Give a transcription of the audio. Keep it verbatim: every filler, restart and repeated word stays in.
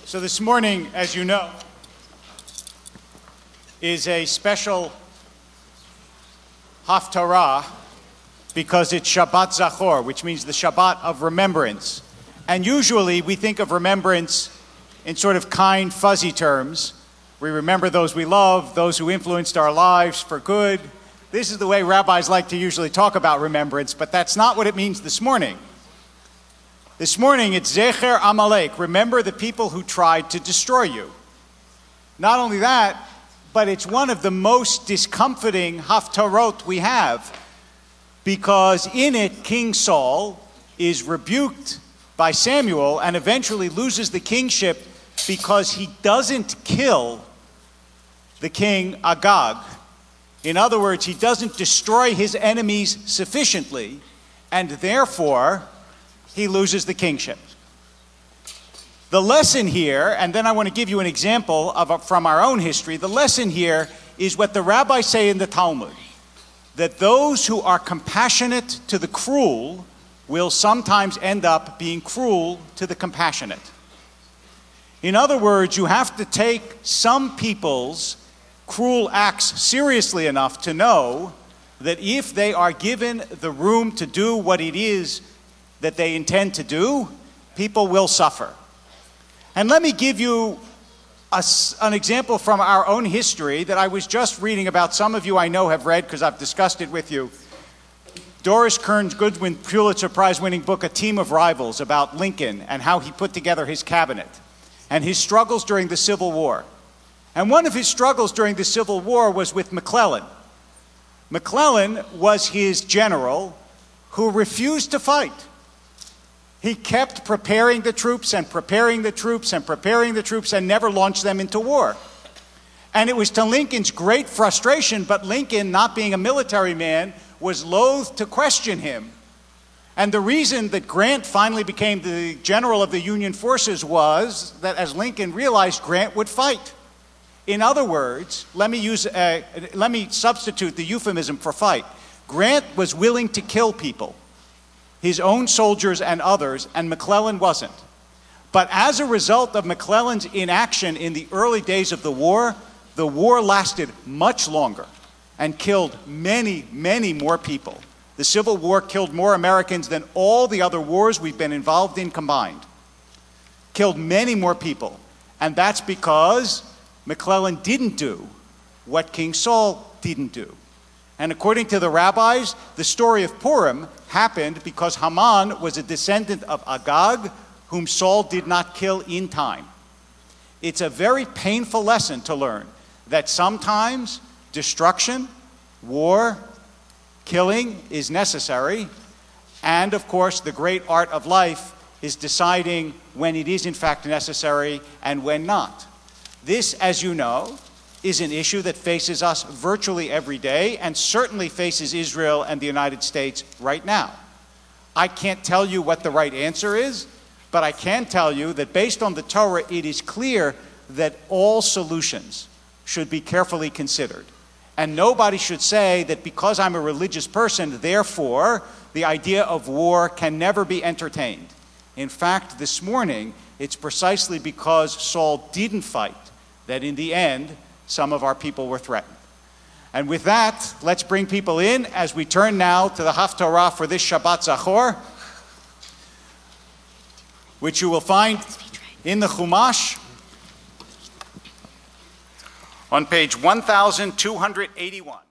So this morning, as you know, is a special Haftarah because it's Shabbat Zachor, which means the Shabbat of remembrance. And usually we think of remembrance in sort of kind, fuzzy terms. We remember those we love, those who influenced our lives for good. This is the way rabbis like to usually talk about remembrance, but that's not what it means this morning. This morning it's Zecher Amalek, remember the people who tried to destroy you. Not only that, but it's one of the most discomforting haftarot we have, because in it King Saul is rebuked by Samuel and eventually loses the kingship because he doesn't kill the king Agag. In other words, he doesn't destroy his enemies sufficiently, and therefore he loses the kingship. The lesson here, and then I want to give you an example of from our own history, the lesson here is what the rabbis say in the Talmud, that those who are compassionate to the cruel will sometimes end up being cruel to the compassionate. In other words, you have to take some people's cruel acts seriously enough to know that if they are given the room to do what it is that they intend to do, people will suffer. And let me give you a, an example from our own history that I was just reading about. Some of you I know have read because I've discussed it with you. Doris Kearns Goodwin Pulitzer Prize winning book, A Team of Rivals, about Lincoln and how he put together his cabinet and his struggles during the Civil War. And one of his struggles during the Civil War was with McClellan. McClellan was his general who refused to fight. He kept preparing the troops and preparing the troops and preparing the troops and never launched them into war. And it was to Lincoln's great frustration, but Lincoln, not being a military man, was loath to question him. And the reason that Grant finally became the general of the Union forces was that as Lincoln realized, Grant would fight. In other words, let me use, uh, let me substitute the euphemism for fight. Grant was willing to kill people, his own soldiers and others, and McClellan wasn't. But as a result of McClellan's inaction in the early days of the war, the war lasted much longer and killed many, many more people. The Civil War killed more Americans than all the other wars we've been involved in combined. Killed many more people. And that's because McClellan didn't do what King Saul didn't do. And according to the rabbis, the story of Purim happened because Haman was a descendant of Agag, whom Saul did not kill in time. It's a very painful lesson to learn that sometimes destruction, war, killing is necessary, and of course the great art of life is deciding when it is in fact necessary and when not. This, as you know, is an issue that faces us virtually every day and certainly faces Israel and the United States right now. I can't tell you what the right answer is, but I can tell you that based on the Torah, it is clear that all solutions should be carefully considered. And nobody should say that because I'm a religious person, therefore, the idea of war can never be entertained. In fact, this morning, it's precisely because Saul didn't fight that in the end, some of our people were threatened. And with that, let's bring people in as we turn now to the Haftarah for this Shabbat Zachor, which you will find in the Chumash on page one thousand two hundred eighty-one.